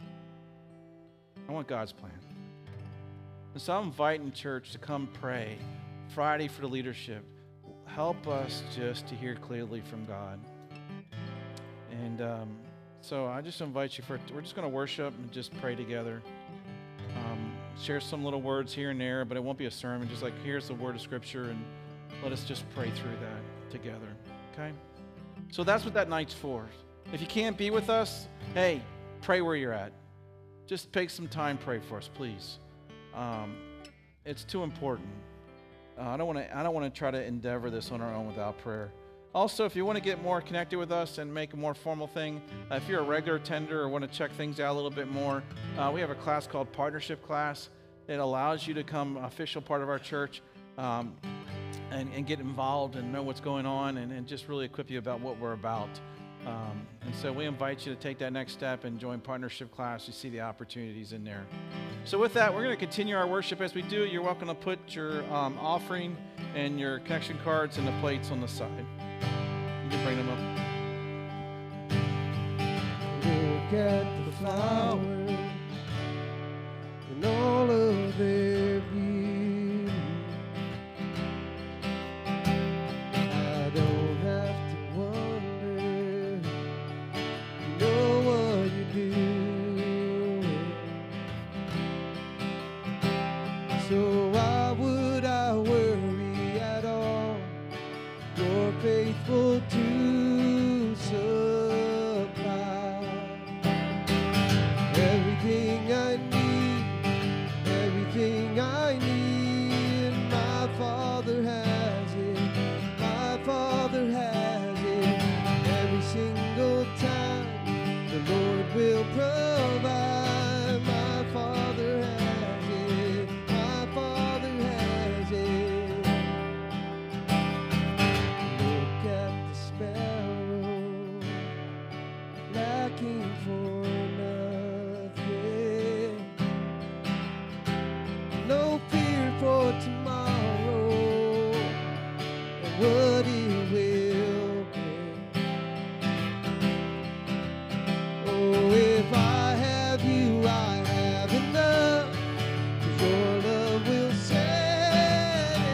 I want God's plan. And so I'm inviting church to come pray Friday for the leadership. Help us just to hear clearly from God. And so I just invite you we're just going to worship and just pray together. Share some little words here and there, but it won't be a sermon. Just like, here's the word of Scripture, and let us just pray through that together, okay? So that's what that night's for. If you can't be with us, hey, pray where you're at. Just take some time, pray for us, please. It's too important. I don't want to try to endeavor this on our own without prayer. Also, if you want to get more connected with us and make a more formal thing, if you're a regular attender or want to check things out a little bit more, we have a class called Partnership Class. It allows you to become an official part of our church and get involved and know what's going on and just really equip you about what we're about. And so we invite you to take that next step and join Partnership Class. You see the opportunities in there. So with that, we're going to continue our worship. As we do, you're welcome to put your offering and your connection cards in the plates on the side. You can bring them up. Look at the flowers and all of their beauty. I don't have to wonder. You know what you do. So why would I worry at all? You're faithful to supply everything I need, everything I need. My Father has it, my Father has it. Every single time the Lord will provide. My Father has it, my Father has it. Look at the sparrow, lacking for nothing. No fear for tomorrow and what it will bring. Oh, if I have you, I have enough. 'Cause your love will satisfy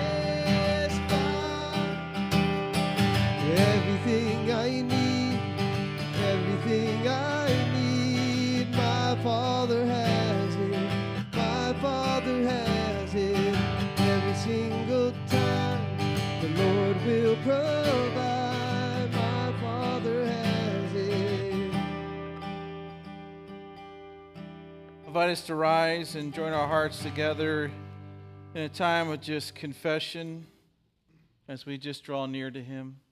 everything I need, everything I need. My Father has it, my Father has it. Every single time the Lord will provide. My Father has it. I invite us to rise and join our hearts together in a time of just confession as we just draw near to Him.